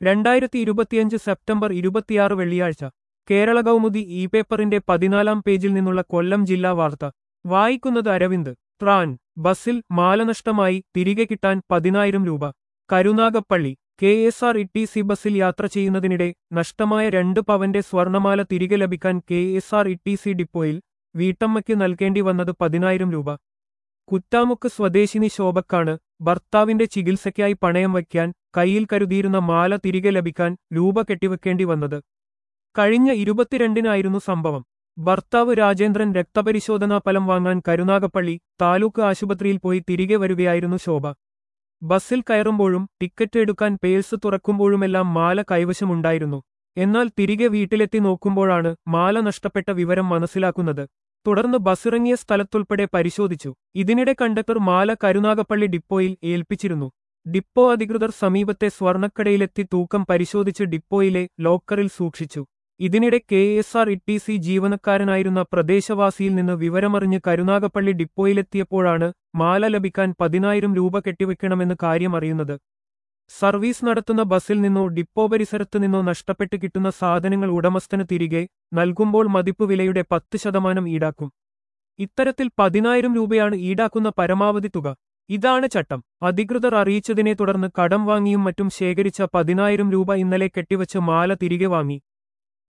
2025 September 26 വെള്ളിയാഴ്ച കേരള കൗമുദി ഈ പേപ്പറിന്റെ 14-ാം പേജിൽ നിന്നുള്ള കൊല്ലം ജില്ലാ വാർത്ത വായിക്കുന്നത് അരവിന്ദ്. ട്രാൻ ബസിൽ മാല നഷ്ടമായി തിരികെ കിട്ടാൻ 10,000 രൂപ. കരുനാഗപ്പള്ളി KSRTC ബസിൽ യാത്ര ചെയ്യുന്നതിനിടെ നഷ്ടമായ 2 പവന്റെ സ്വർണമാല തിരികെ ലഭിക്കാൻ KSRTC ഡിപ്പോയിൽ വീട്ടമ്മയ്ക്ക് നൽകേണ്ടി വന്നത് 10,000 രൂപ. കുറ്റാമുക്ക് സ്വദേശിനി ശോഭക്കാണ് ഭർത്താവിന്റെ ചികിത്സയ്ക്കായി പണയം വയ്ക്കാൻ കയ്യിൽ കരുതിയിരുന്ന മാല തിരികെ ലഭിക്കാൻ രൂപ കെട്ടിവെക്കേണ്ടി വന്നത്. കഴിഞ്ഞ 22-നായിരുന്നു സംഭവം. ഭർത്താവ് രാജേന്ദ്രൻ രക്തപരിശോധനാ ഫലം വാങ്ങാൻ കരുനാഗപ്പള്ളി താലൂക്ക് ആശുപത്രിയിൽ പോയി തിരികെ വരികയായിരുന്നു ശോഭ. ബസ്സിൽ കയറുമ്പോഴും ടിക്കറ്റ് എടുക്കാൻ പേഴ്സ് തുറക്കുമ്പോഴുമെല്ലാം മാല കൈവശമുണ്ടായിരുന്നു. എന്നാൽ തിരികെ വീട്ടിലെത്തി നോക്കുമ്പോഴാണ് മാല നഷ്ടപ്പെട്ട വിവരം മനസ്സിലാക്കുന്നത്. തുടർന്ന് ബസ്സിറങ്ങിയ സ്ഥലത്തുൾപ്പെടെ പരിശോധിച്ചു. ഇതിനിടെ കണ്ടക്ടർ മാല കരുനാഗപ്പള്ളി ഡിപ്പോയിൽ ഏൽപ്പിച്ചിരുന്നു. ഡിപ്പോ അധികൃതർ സമീപത്തെ സ്വർണ്ണക്കടയിലെത്തി തൂക്കം പരിശോധിച്ച് ഡിപ്പോയിലെ ലോക്കറിൽ സൂക്ഷിച്ചു. ഇതിനിടെ KSRTC ജീവനക്കാരനായിരുന്ന പ്രദേശവാസിയിൽ നിന്ന് വിവരമറിഞ്ഞ് കരുനാഗപ്പള്ളി ഡിപ്പോയിലെത്തിയപ്പോഴാണ് മാല ലഭിക്കാൻ 10,000 രൂപ കെട്ടിവെക്കണമെന്ന് കാര്യം അറിയുന്നത്. സർവീസ് നടത്തുന്ന ബസ്സിൽ നിന്നോ ഡിപ്പോ പരിസരത്തു നിന്നോ നഷ്ടപ്പെട്ട് കിട്ടുന്ന സാധനങ്ങൾ ഉടമസ്ഥന് തിരികെ നൽകുമ്പോൾ മതിപ്പ് വിലയുടെ 10% ഈടാക്കും. ഇത്തരത്തിൽ 10,000 രൂപയാണ് ഈടാക്കുന്ന പരമാവധി തുക. ഇതാണ് ചട്ടം. അധികൃതർ അറിയിച്ചതിനെ തുടർന്ന് കടം വാങ്ങിയും മറ്റും ശേഖരിച്ച 10,000 രൂപ ഇന്നലെ കെട്ടിവച്ച് മാല തിരികെ വാങ്ങി.